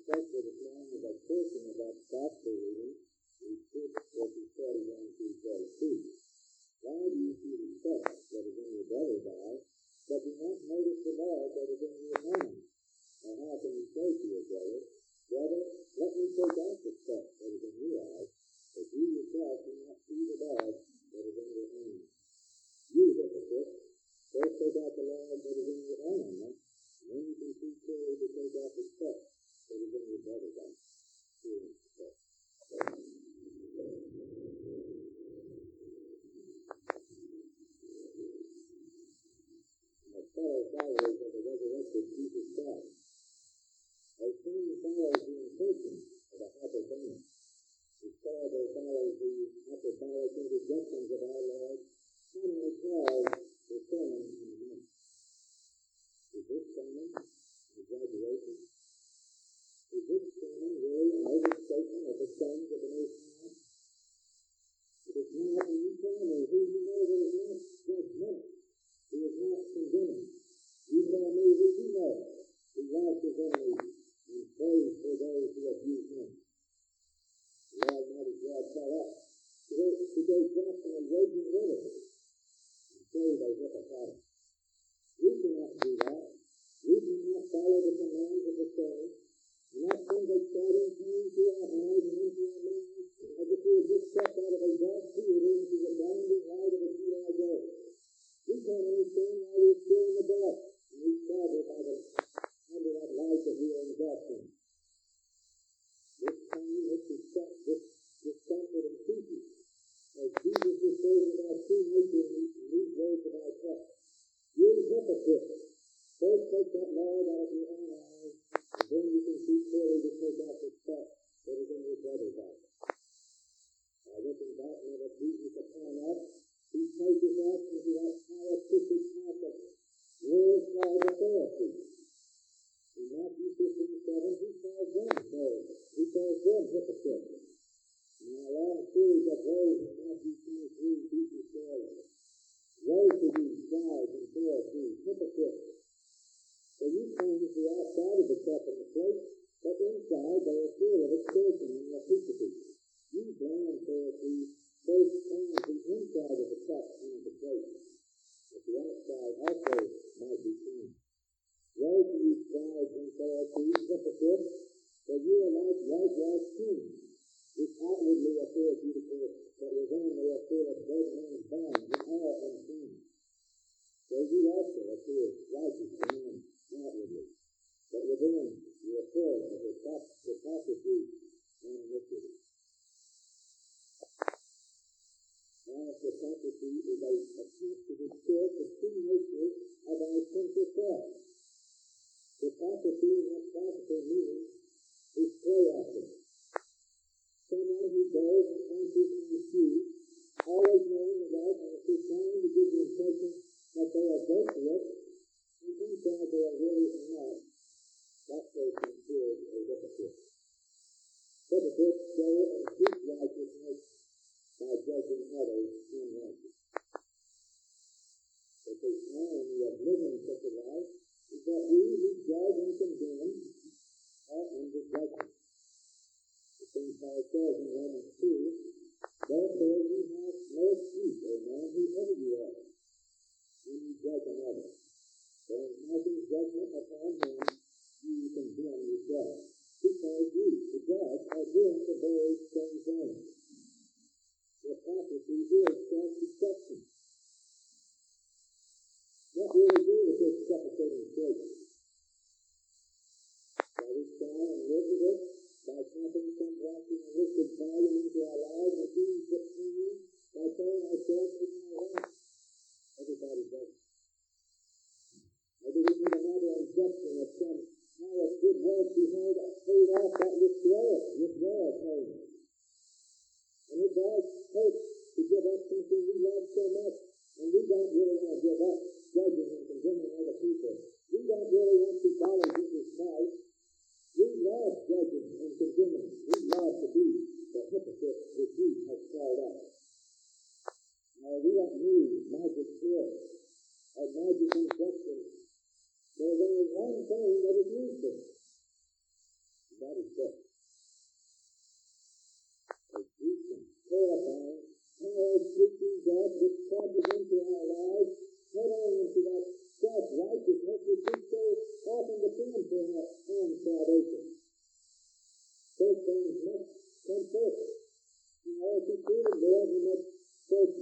especially as long as a portion of that gospel reading is verses 41 through 42. Why do you see the speck that is in your brother's eye, but do not notice the log that is in your hand? And how can you say to your brother, Brother, let me take out the speck that is in your eye, but you yourself do not see the log that is in your hand? You hypocrite, first take out the log that is in your own eye, and then you can see clearly to take out the speck that is in your brother's eye. Fellow followers of the resurrected Jesus Christ, as soon as follows the intention of a hypothetical, instead they follow the apostolic interjections of our Lord, commonly called the Sermon on the Mount. Is this sermon an exaggeration? Is this sermon really an overstatement of the sons of the Most High? It is not, and you tell me, who you know that is not judgmental. He is not condemning. You tell me who you know who loves his enemies and prays for those who abuse him. The Lord might as well tell us to go drop in a raging river and save a hippopotamus. We cannot do that. We cannot follow the commands of the Son and not send a starting pain to our eyes and into our minds as if we had just stepped out of a dark theater into the blinding light of a July day. We can't understand why we're still in the dark, and we struggle by the under that light that we are engulfed in. This time, let's accept this discomfort and teaching, as Jesus refers to our true nature in these words of our text. You hypocrite! First take that log out of your own eyes, and then you can see clearly to take out the speck that is in your brother's eye. By looking back at Jesus upon us, he places us into that scientific type of world called the Pharisees. In Matthew 15:7, he calls them sinners. He calls them hypocrites. In our long series of woes in Matthew 23, Jesus says, Woe to you, scribes and Pharisees, hypocrites! For you claim to the outside of the cup and the plate, but inside they are full of extortion and rapacity. You blind Pharisees, first cleanse the inside of the cup and of the plate, that the outside also might be clean. Woe to you, scribes and Pharisees, hypocrites, for you are like whitewashed tombs, which outwardly appear beautiful, but within they are full of dead men's bones and all unclean. So you also appear righteous to men outwardly, but within you are full of hypocrisy and iniquity. Now, hypocrisy is a attempt to distort the true nature of our sinful self. Hypocrisy in its classical meaning is play acting. Someone who goes and answers in the shoes, always knowing the right answer, trying to give the impression that they are virtuous, and inside they are really not. That person is a hypocrite. Hypocrites show and seek righteousness by judging others unrighteous. But the irony of living such a life is that we who judge and condemn are under judgment. The thing Paul says in Romans 2, therefore you have no excuse, O man, whoever you are, when you judge another. For in passing judgment upon him, you condemn yourself, because you, the judge, are doing the very same thing. Hypocrisy is self-deception. What will we do with this suffocating trait? Shall we try and live with it by pumping some washing and liquid volume into our lives and being supreme by telling ourselves it's all right? Everybody does it. Maybe we need another injection of some power of good works we heard paid off that withdrawal payment. And it does take to give up something we love so much, and we don't really want to give up judging and condemning other people. We don't really want to follow Jesus Christ. We love judging and condemning. We love to be the hypocrites that He has called us. Now, we don't need magic pills or magic injections. There's only one thing that is useful. That is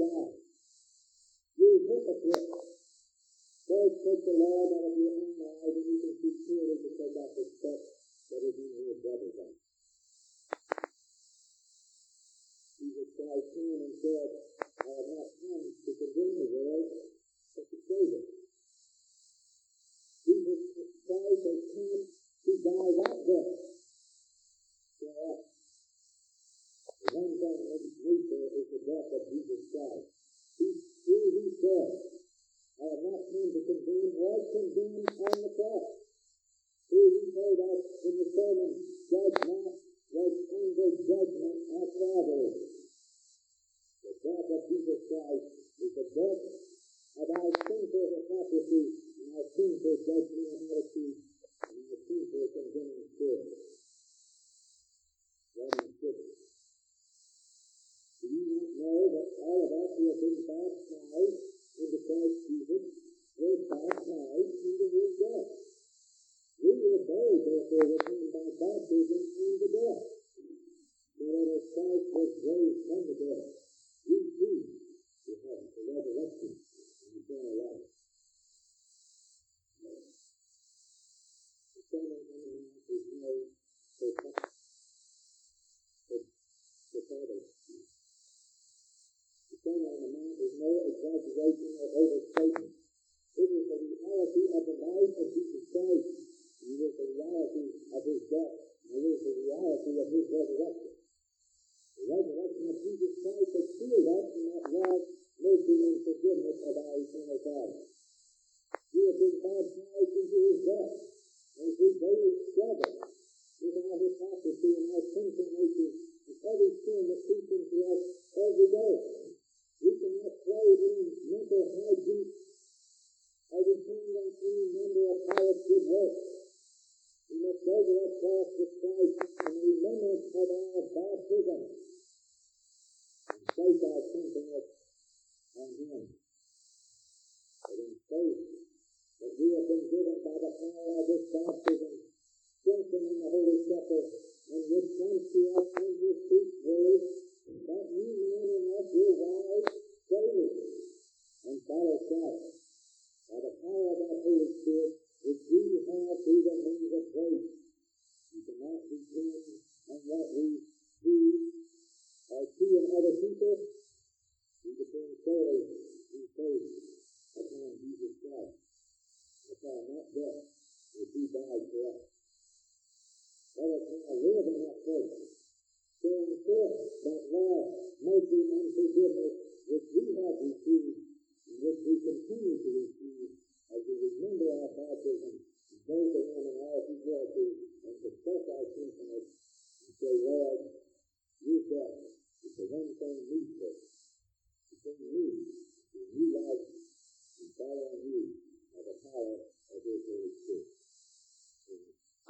God. You hypocrite. First take the Lord out of your own eyes, and you can see clearly to take out the speck that is in your brother's eye. Jesus Christ came and said, I have not come to condemn the world, but to save it. Jesus Christ has come to die that death for us. The one thing that is needful is the death of Jesus Christ. He said, I have not come to condemn, was condemned on the cross. He told us in the sermon, judge not, was under judgment at Calvary. The death of Jesus Christ is the death of our sinful hypocrisy and our sinful judgmentality and our sinful condemning spirit. Romans 6. Do you not know that all of us who have been baptized into Christ Jesus were baptized into his death? We were buried, therefore, with him by baptism into death, so that as Christ was raised from the dead, we too will have the resurrection and eternal life. The Sermon on the Mount is no The Sermon on the Mount is no exaggeration or overstatement. It is the reality of the life of Jesus Christ. It is the reality of his death. And it is the reality of his resurrection. The resurrection of Jesus Christ has sealed us in that love, mercy, and forgiveness of our eternal Father. We have been baptized into his death, and we daily struggle with our hypocrisy and our sinful nature and every sin that creeps into us every day. We cannot play any mental hygiene or depend on any number of pious good works. We must go to our cross with Christ in remembrance of our baptism and place our sinfulness on him. But in faith that we have been given by the power of this baptism, strengthened in the Holy Supper, and which comes to us in his sweet word, that new man in us will rise daily and follow Christ by the power of that Holy Spirit, which we have through the means of grace. We cannot depend on what we do or see in other people. We depend solely in faith upon Jesus Christ, upon that death which he died for us. Let us now live in that faith, showing forth that love, mercy, and forgiveness